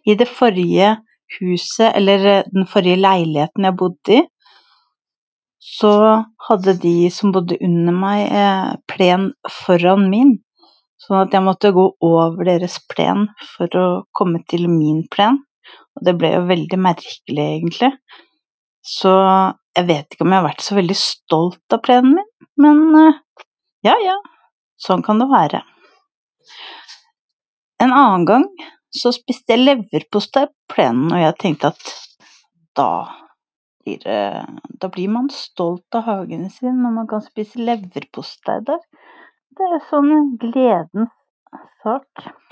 I det forrige huset, eller den forrige leiligheten jeg bodde i, så hadde de som bodde under meg plen foran min, sånn at jeg måtte gå over deres plen for å komme til min plen, og det ble jo veldig merkelig egentlig. Så jeg vet ikke om jeg har vært så veldig stolt av plenen min, men ja, sånn kan det være. En annen gang så spiste jeg leverpostei på plenen, og jeg tenkte at da blir man stolt av hagen sin når man kan spise leverpostei der. Det er sånn en gledens sak.